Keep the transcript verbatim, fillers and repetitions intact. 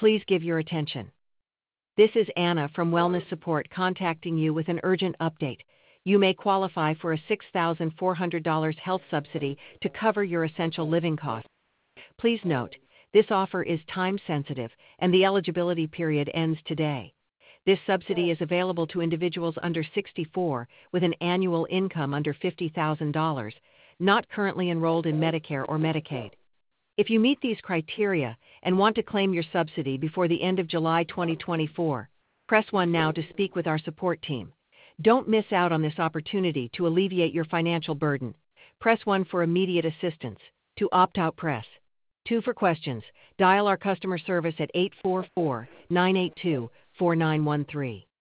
Please give your attention. This is Anna from Wellness Support contacting you with an urgent update. You may qualify for a six thousand four hundred dollars health subsidy to cover your essential living costs. Please note, this offer is time-sensitive and the eligibility period ends today. This subsidy is available to individuals under sixty-four with an annual income under fifty thousand dollars, not currently enrolled in Medicare or Medicaid. If you meet these criteria and want to claim your subsidy before the end of July twenty twenty-four, press one now to speak with our support team. Don't miss out on this opportunity to alleviate your financial burden. Press one for immediate assistance. To opt out, press two for questions. Dial our customer service at eight four four, nine eight two, four nine one three.